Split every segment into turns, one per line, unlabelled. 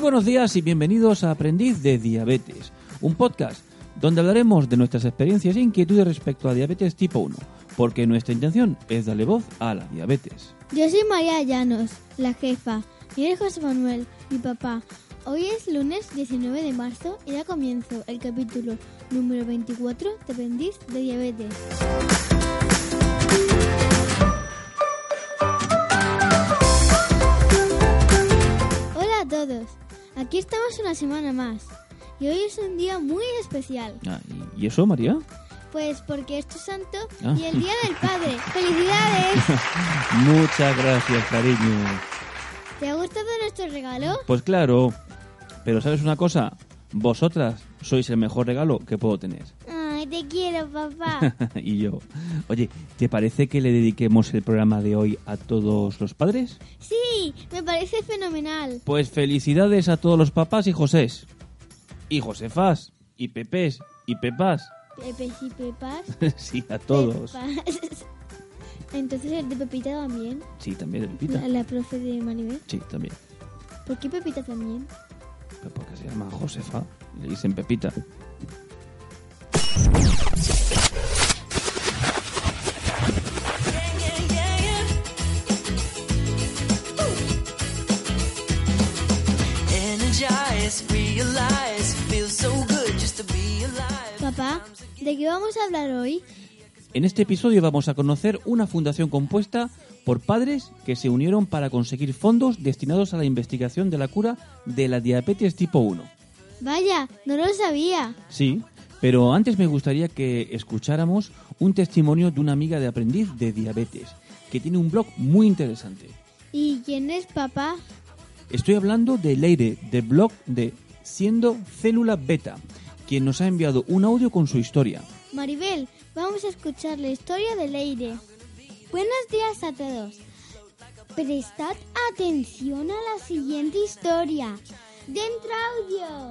buenos días y bienvenidos a Aprendiz de Diabetes, un podcast donde hablaremos de nuestras experiencias e inquietudes respecto a diabetes tipo 1, porque nuestra intención es darle voz a la diabetes.
Yo soy María Llanos, la jefa, y él es José Manuel, mi papá. Hoy es lunes 19 de marzo y da comienzo el capítulo número 24 de Aprendiz de Diabetes. Hola a todos, aquí estamos una semana más y hoy es un día muy especial.
¿Y eso, María?
Pues porque es tu santo y el Día del Padre. ¡Felicidades!
Muchas gracias, cariño.
¿Te ha gustado nuestro regalo?
Pues claro, pero ¿sabes una cosa? Vosotras sois el mejor regalo que puedo tener.
Ay, te quiero, papá.
Y yo. Oye, ¿te parece que le dediquemos el programa de hoy a todos los padres?
Sí, me parece fenomenal.
Pues felicidades a todos los papás y Josés. Y Josefas, y Pepés, y Pepas.
Pepes y Pepas.
Sí, a todos.
Pepas. Entonces el de Pepita también.
Sí, también de Pepita.
La profe de Maribel.
Sí, también.
¿Por qué Pepita también?
Pues porque se llama Josefa y le dicen Pepita.
Papá, ¿de qué vamos a hablar hoy?
En este episodio vamos a conocer una fundación compuesta por padres que se unieron para conseguir fondos destinados a la investigación de la cura de la diabetes tipo 1.
Vaya, no lo sabía.
Sí, pero antes me gustaría que escucháramos un testimonio de una amiga de Aprendiz de Diabetes, que tiene un blog muy interesante.
¿Y quién es papá?
Estoy hablando de Leire, del blog de Siendo Célula Beta, quien nos ha enviado un audio con su historia.
Maribel, vamos a escuchar la historia de Leire. Buenos días a todos. Prestad atención a la siguiente historia. ¡Dentro audio!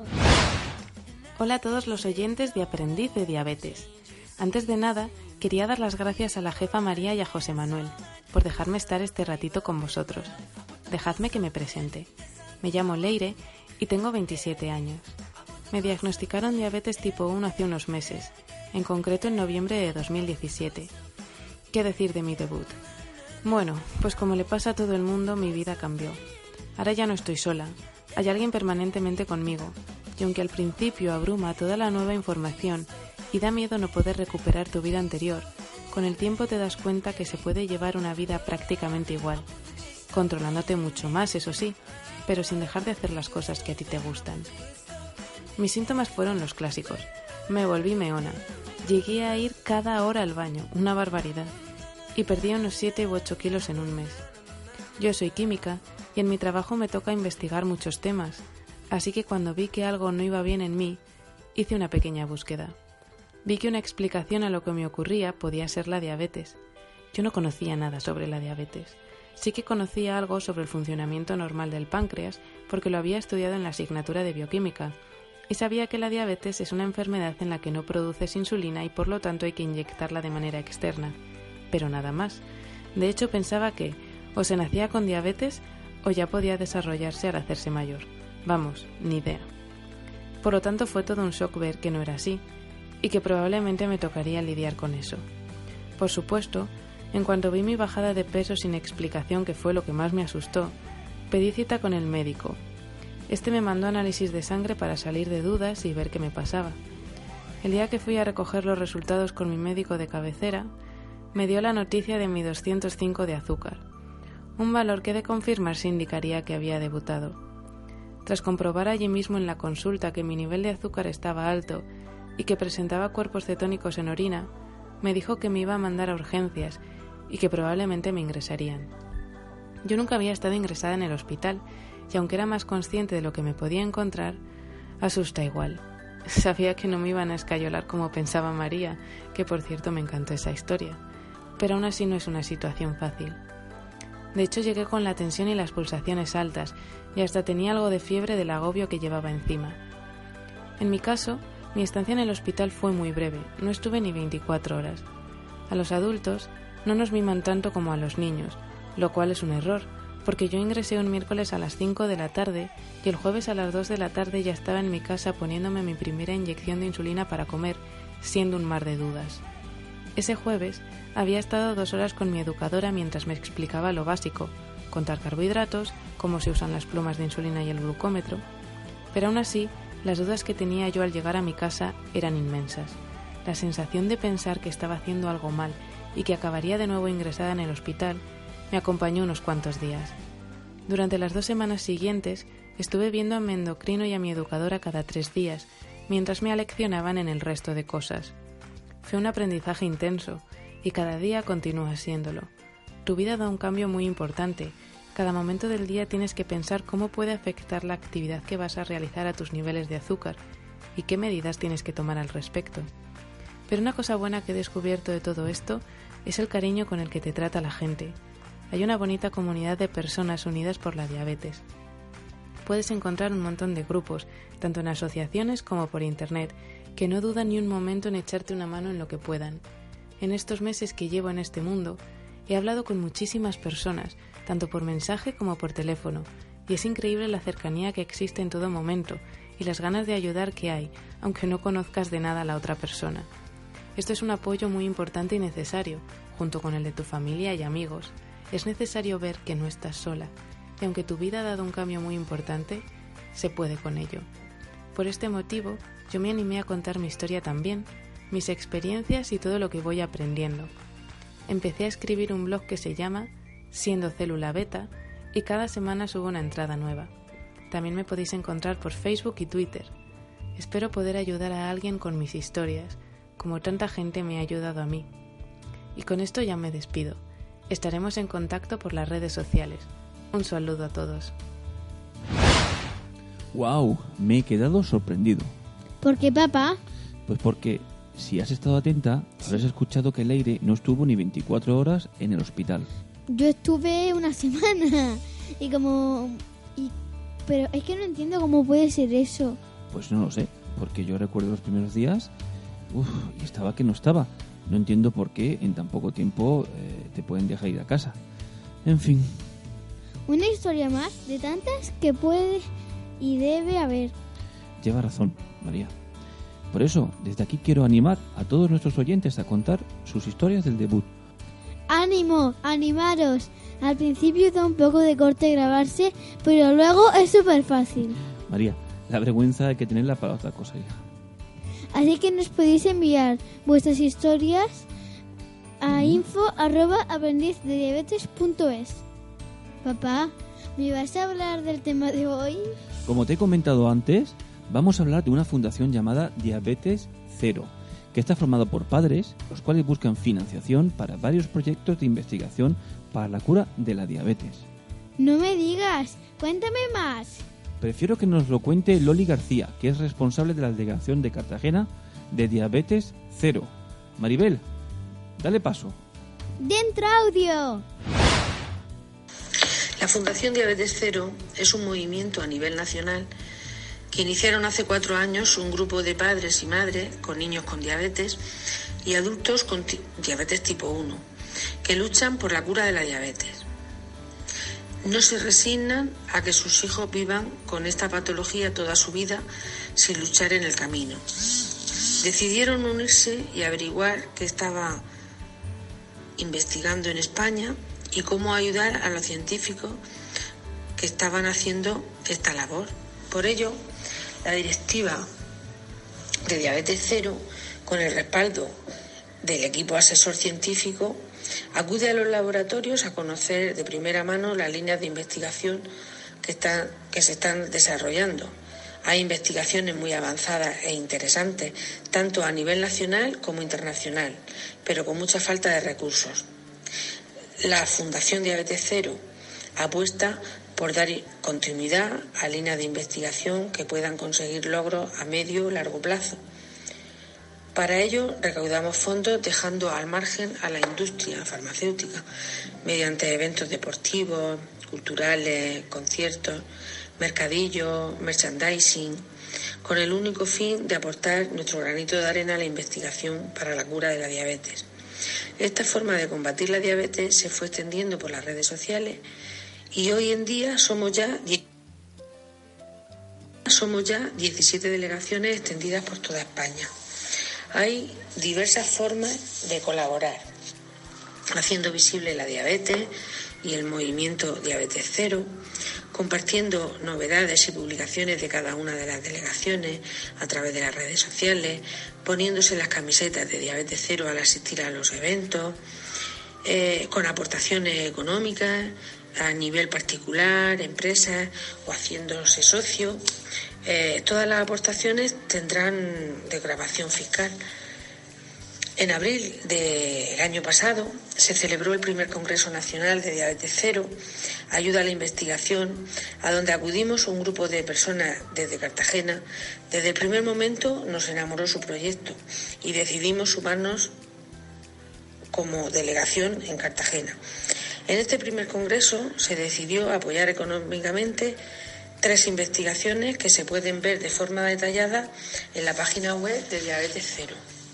Hola a todos los oyentes de Aprendiz de Diabetes. Antes de nada, quería dar las gracias a la jefa María y a José Manuel por dejarme estar este ratito con vosotros. Dejadme que me presente. Me llamo Leire y tengo 27 años. Me diagnosticaron diabetes tipo 1 hace unos meses, en concreto en noviembre de 2017. ¿Qué decir de mi debut? Bueno, pues como le pasa a todo el mundo, mi vida cambió. Ahora ya no estoy sola, hay alguien permanentemente conmigo, y aunque al principio abruma toda la nueva información y da miedo no poder recuperar tu vida anterior, con el tiempo te das cuenta que se puede llevar una vida prácticamente igual, controlándote mucho más, eso sí, pero sin dejar de hacer las cosas que a ti te gustan. Mis síntomas fueron los clásicos. Me volví meona. Llegué a ir cada hora al baño, una barbaridad, y perdí unos 7 u 8 kilos en un mes. Yo soy química y en mi trabajo me toca investigar muchos temas, así que cuando vi que algo no iba bien en mí, hice una pequeña búsqueda. Vi que una explicación a lo que me ocurría podía ser la diabetes. Yo no conocía nada sobre la diabetes. Sí que conocía algo sobre el funcionamiento normal del páncreas porque lo había estudiado en la asignatura de bioquímica, y sabía que la diabetes es una enfermedad en la que no produces insulina y por lo tanto hay que inyectarla de manera externa. Pero nada más. De hecho pensaba que o se nacía con diabetes o ya podía desarrollarse al hacerse mayor. Vamos, ni idea. Por lo tanto fue todo un shock ver que no era así y que probablemente me tocaría lidiar con eso. Por supuesto, en cuanto vi mi bajada de peso sin explicación, que fue lo que más me asustó, pedí cita con el médico. Este me mandó análisis de sangre para salir de dudas y ver qué me pasaba. El día que fui a recoger los resultados con mi médico de cabecera, me dio la noticia de mi 205 de azúcar, un valor que de confirmarse indicaría que había debutado. Tras comprobar allí mismo en la consulta que mi nivel de azúcar estaba alto y que presentaba cuerpos cetónicos en orina, me dijo que me iba a mandar a urgencias y que probablemente me ingresarían. Yo nunca había estado ingresada en el hospital, y aunque era más consciente de lo que me podía encontrar, asusta igual. Sabía que no me iban a escayolar como pensaba María, que por cierto me encantó esa historia, pero aún así no es una situación fácil. De hecho llegué con la tensión y las pulsaciones altas, y hasta tenía algo de fiebre del agobio que llevaba encima. En mi caso, mi estancia en el hospital fue muy breve, no estuve ni 24 horas. A los adultos no nos miman tanto como a los niños, lo cual es un error, porque yo ingresé un miércoles a las 5 de la tarde y el jueves a las 2 de la tarde ya estaba en mi casa poniéndome mi primera inyección de insulina para comer, siendo un mar de dudas. Ese jueves había estado 2 horas con mi educadora mientras me explicaba lo básico, contar carbohidratos, cómo se usan las plumas de insulina y el glucómetro, pero aún así, las dudas que tenía yo al llegar a mi casa eran inmensas. La sensación de pensar que estaba haciendo algo mal y que acabaría de nuevo ingresada en el hospital me acompañó unos cuantos días. Durante las 2 semanas siguientes estuve viendo a mi endocrino y a mi educadora cada 3 días, mientras me aleccionaban en el resto de cosas. Fue un aprendizaje intenso y cada día continúa siéndolo. Tu vida da un cambio muy importante. Cada momento del día tienes que pensar cómo puede afectar la actividad que vas a realizar a tus niveles de azúcar y qué medidas tienes que tomar al respecto. Pero una cosa buena que he descubierto de todo esto es el cariño con el que te trata la gente. Hay una bonita comunidad de personas unidas por la diabetes. Puedes encontrar un montón de grupos, tanto en asociaciones como por internet, que no dudan ni un momento en echarte una mano en lo que puedan. En estos meses que llevo en este mundo, he hablado con muchísimas personas, tanto por mensaje como por teléfono, y es increíble la cercanía que existe en todo momento y las ganas de ayudar que hay, aunque no conozcas de nada a la otra persona. Esto es un apoyo muy importante y necesario, junto con el de tu familia y amigos. Es necesario ver que no estás sola, y aunque tu vida ha dado un cambio muy importante, se puede con ello. Por este motivo, yo me animé a contar mi historia también, mis experiencias y todo lo que voy aprendiendo. Empecé a escribir un blog que se llama Siendo Célula Beta y cada semana subo una entrada nueva. También me podéis encontrar por Facebook y Twitter. Espero poder ayudar a alguien con mis historias, como tanta gente me ha ayudado a mí. Y con esto ya me despido. Estaremos en contacto por las redes sociales. Un saludo a todos.
¡Wow! Me he quedado sorprendido.
¿Por qué, papá?
Pues porque, si has estado atenta, habrás escuchado que Leire no estuvo ni 24 horas en el hospital.
Yo estuve una semana pero es que no entiendo cómo puede ser eso.
Pues no lo sé, porque yo recuerdo los primeros días y estaba que no estaba. No entiendo por qué en tan poco tiempo te pueden dejar ir a casa. En fin.
Una historia más de tantas que puede y debe haber.
Lleva razón, María. Por eso, desde aquí quiero animar a todos nuestros oyentes a contar sus historias del debut.
¡Ánimo! ¡Animaros! Al principio da un poco de corte grabarse, pero luego es súper fácil.
María, la vergüenza hay que tenerla para otra cosa, hija.
Así que nos podéis enviar vuestras historias a info@aprendizdediabetes.es. Papá, ¿me vas a hablar del tema de hoy?
Como te he comentado antes, vamos a hablar de una fundación llamada Diabetes Cero, que está formada por padres, los cuales buscan financiación para varios proyectos de investigación para la cura de la diabetes.
No me digas, cuéntame más.
Prefiero que nos lo cuente Loli García, que es responsable de la delegación de Cartagena de Diabetes Cero. Maribel, dale paso.
¡Dentro audio!
La Fundación Diabetes Cero es un movimiento a nivel nacional que iniciaron hace 4 años un grupo de padres y madres con niños con diabetes y adultos con diabetes tipo 1, que luchan por la cura de la diabetes. No se resignan a que sus hijos vivan con esta patología toda su vida sin luchar en el camino. Decidieron unirse y averiguar qué estaba investigando en España y cómo ayudar a los científicos que estaban haciendo esta labor. Por ello, la directiva de Diabetes Cero, con el respaldo del equipo asesor científico, acude a los laboratorios a conocer de primera mano las líneas de investigación que se están desarrollando. Hay investigaciones muy avanzadas e interesantes, tanto a nivel nacional como internacional, pero con mucha falta de recursos. La Fundación Diabetes Cero apuesta por dar continuidad a líneas de investigación que puedan conseguir logros a medio o largo plazo. Para ello, recaudamos fondos dejando al margen a la industria farmacéutica mediante eventos deportivos, culturales, conciertos, mercadillos, merchandising, con el único fin de aportar nuestro granito de arena a la investigación para la cura de la diabetes. Esta forma de combatir la diabetes se fue extendiendo por las redes sociales y hoy en día somos ya 17 delegaciones extendidas por toda España. Hay diversas formas de colaborar, haciendo visible la diabetes y el movimiento Diabetes Cero, compartiendo novedades y publicaciones de cada una de las delegaciones a través de las redes sociales, poniéndose las camisetas de Diabetes Cero al asistir a los eventos, con aportaciones económicas a nivel particular, empresas o haciéndose socio. Todas las aportaciones tendrán desgravación fiscal. En abril del año pasado se celebró el primer Congreso Nacional de Diabetes Cero, Ayuda a la Investigación, a donde acudimos un grupo de personas desde Cartagena. Desde el primer momento nos enamoró su proyecto y decidimos sumarnos como delegación en Cartagena. En este primer congreso se decidió apoyar económicamente 3 investigaciones que se pueden ver de forma detallada en la página web de Diabetes Cero.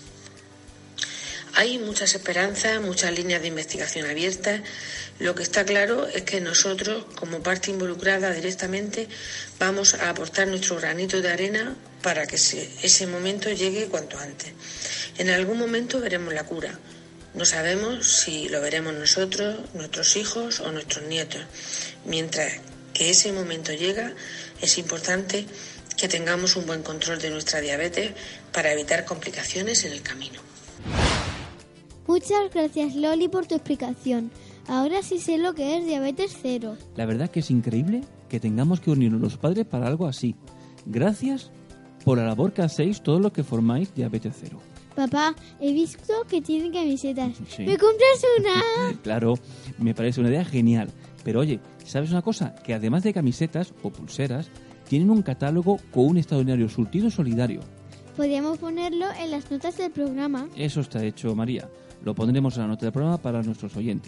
Hay muchas esperanzas, muchas líneas de investigación abiertas. Lo que está claro es que nosotros, como parte involucrada directamente, vamos a aportar nuestro granito de arena para que ese momento llegue cuanto antes. En algún momento veremos la cura. No sabemos si lo veremos nosotros, nuestros hijos o nuestros nietos. Mientras que ese momento llega, es importante que tengamos un buen control de nuestra diabetes para evitar complicaciones en el camino.
Muchas gracias, Loli, por tu explicación. Ahora sí sé lo que es Diabetes Cero.
La verdad que es increíble que tengamos que unirnos los padres para algo así. Gracias por la labor que hacéis todos los que formáis Diabetes Cero.
Papá, he visto que tienen camisetas.
Sí.
¿Me compras una?
Claro, me parece una idea genial. Pero oye, ¿sabes una cosa? Que además de camisetas o pulseras, tienen un catálogo con un extraordinario surtido solidario.
Podríamos ponerlo en las notas del programa.
Eso está hecho, María. Lo pondremos en la nota del programa para nuestros oyentes.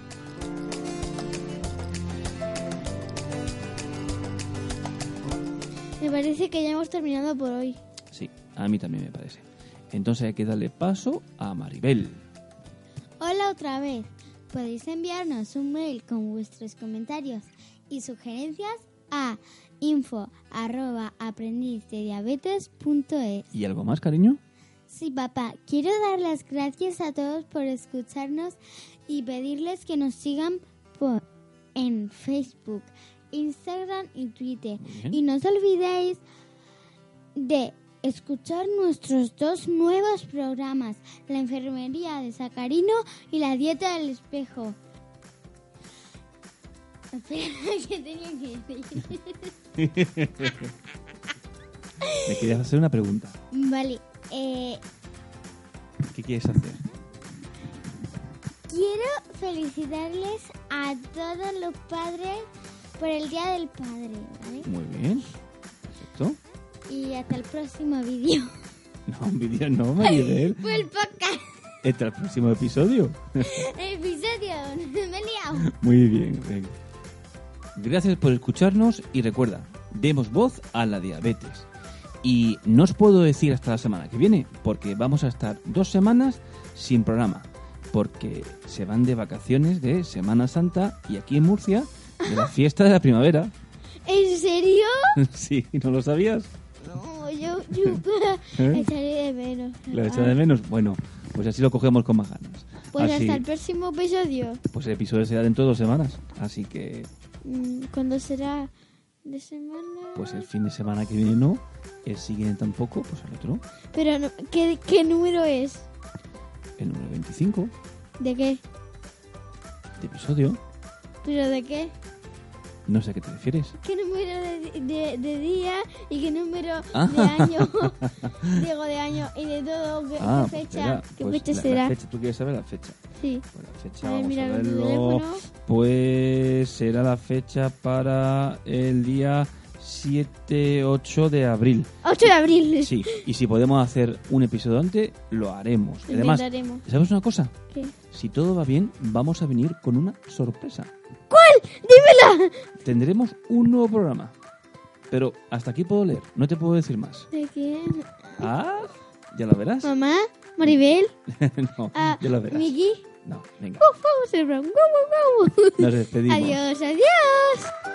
Me parece que ya hemos terminado por hoy.
Sí, a mí también me parece. Entonces hay que darle paso a Maribel.
Hola otra vez. Podéis enviarnos un mail con vuestros comentarios y sugerencias a info@aprendizdediabetes.es.
¿Y algo más, cariño?
Sí, papá. Quiero dar las gracias a todos por escucharnos y pedirles que nos sigan en Facebook, Instagram y Twitter. Y no os olvidéis de escuchar nuestros 2 nuevos programas, La Enfermería de Sacarino y La Dieta del Espejo. Espera, ¿qué tenía que decir?
Me querías hacer una pregunta.
Vale,
¿Qué quieres hacer?
quiero felicitarles a todos los padres por el Día del Padre, ¿vale?
Muy bien. Perfecto.
Y hasta el próximo vídeo.
No, un vídeo no, Maribel.
Fue el podcast.
Hasta el próximo episodio.
Episodio, me he liado.
Muy bien, venga. Gracias por escucharnos y recuerda, demos voz a la diabetes. Y no os puedo decir hasta la semana que viene, porque vamos a estar 2 semanas sin programa, porque se van de vacaciones de Semana Santa y aquí en Murcia de la fiesta de la primavera.
¿En serio?
Sí, ¿no lo sabías?
No, yo
¿Eh?
echaré de menos.
¿Lo echas de menos? Bueno, pues así lo cogemos con más ganas.
Pues
Así,
hasta el próximo episodio.
pues el episodio será dentro de 2 semanas, así que
¿Cuándo será? ¿De semana?
pues el fin de semana que viene no, el siguiente tampoco, pues el otro,
Pero, no, ¿qué número es?
el número 25
¿De qué?
de episodio.
¿Pero de qué?
No sé a qué te refieres.
¿Qué número de día y qué número
Ah.
de año? Digo, de año y de todo. ¿Qué
Pues
fecha?
verá,
¿Qué
pues
fecha
la
será?
fecha, ¿tú quieres saber la fecha?
Sí.
Pues la fecha,
A ver,
vamos a
mira en tu
verlo.
teléfono.
Pues será la fecha para el día 7-8 de abril.
8 de abril.
Sí, y si podemos hacer un episodio antes, lo haremos.
Lo
Además,
intentaremos.
¿sabes una cosa?
¿Qué?
Si todo va bien, vamos a venir con una sorpresa.
¿Cuál? ¡Dímela!
Tendremos un nuevo programa. Pero hasta aquí puedo leer, no te puedo decir más.
¿De qué?
Ah, ya lo verás.
¿Mamá? Maribel.
No, ya lo verás.
Miki.
No, venga.
Vamos a hacer un guau, guau, guau.
Nos despedimos.
Adiós, adiós.